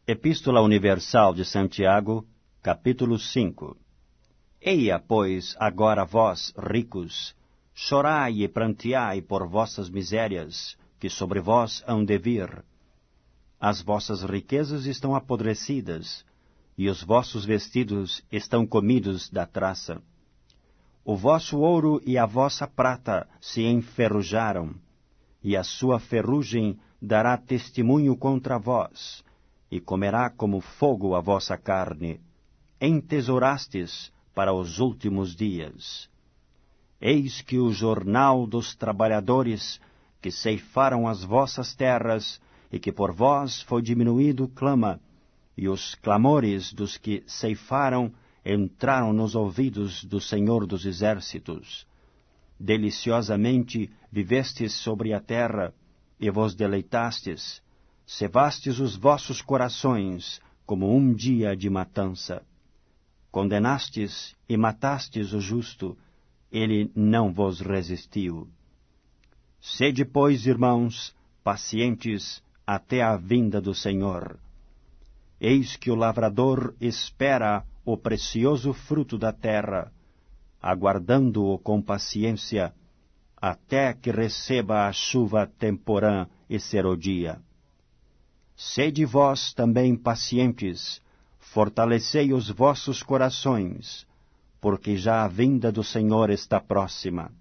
Epístola Universal de Santiago, capítulo 5. Eia, pois, agora vós, ricos, chorai e pranteai por vossas misérias, que sobre vós hão de vir. As vossas riquezas estão apodrecidas, e os vossos vestidos estão comidos da traça. O vosso ouro e a vossa prata se enferrujaram, e a sua ferrugem dará testemunho contra vós, e comerá como fogo a vossa carne. Entesourastes para os últimos dias. Eis que o jornal dos trabalhadores que ceifaram as vossas terras e que por vós foi diminuído clama, e os clamores dos que ceifaram entraram nos ouvidos do Senhor dos Exércitos. Deliciosamente vivestes sobre a terra, e vos deleitastes, cevastes os vossos corações como um dia de matança. Condenastes e matastes o justo, ele não vos resistiu. Sede, pois, irmãos, pacientes até a vinda do Senhor. Eis que o lavrador espera o precioso fruto da terra, aguardando-o com paciência, até que receba a chuva temporã e serodia. Sede vós também pacientes, fortalecei os vossos corações, porque já a vinda do Senhor está próxima.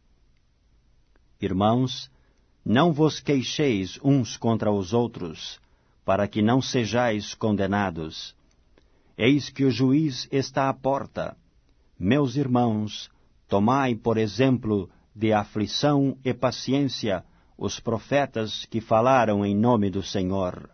Irmãos, não vos queixeis uns contra os outros, para que não sejais condenados. Eis que o juiz está à porta. Meus irmãos, tomai por exemplo de aflição e paciência os profetas que falaram em nome do Senhor.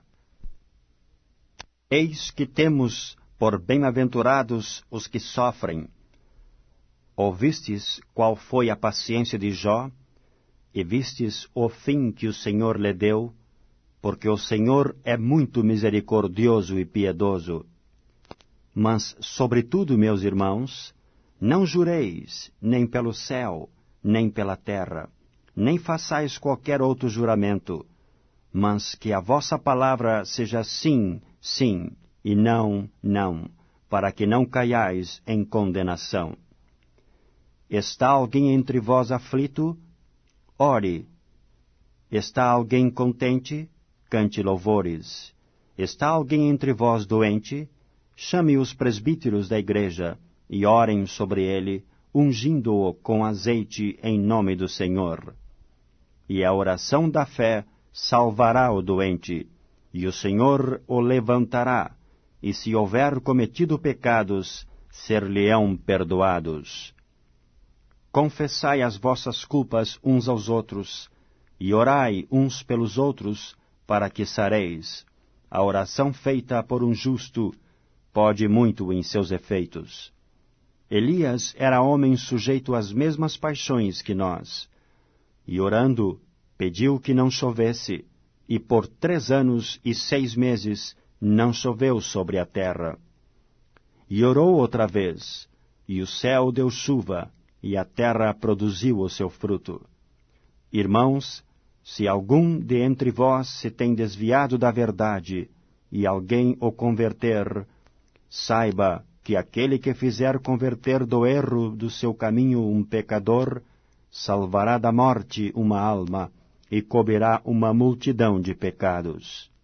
Eis que temos por bem-aventurados os que sofrem. Ouvistes qual foi a paciência de Jó, e vistes o fim que o Senhor lhe deu, porque o Senhor é muito misericordioso e piedoso. Mas, sobretudo, meus irmãos, não jureis, nem pelo céu, nem pela terra, nem façais qualquer outro juramento, mas que a vossa palavra seja sim, sim, e não, não, para que não caiais em condenação. Está alguém entre vós aflito? Ore. Está alguém contente? Cante louvores. Está alguém entre vós doente? Chame os presbíteros da igreja, e orem sobre ele, ungindo-o com azeite em nome do Senhor. E a oração da fé salvará o doente, e o Senhor o levantará, e se houver cometido pecados, ser-lhe-ão perdoados. Confessai as vossas culpas uns aos outros, e orai uns pelos outros, para que sareis. A oração feita por um justo pode muito em seus efeitos. Elias era homem sujeito às mesmas paixões que nós, e orando, pediu que não chovesse, e por 3 anos e 6 meses não choveu sobre a terra. E orou outra vez, e o céu deu chuva, e a terra produziu o seu fruto. Irmãos, se algum de entre vós se tem desviado da verdade, e alguém o converter, saiba que aquele que fizer converter do erro do seu caminho um pecador, salvará da morte uma alma, e cobrirá uma multidão de pecados.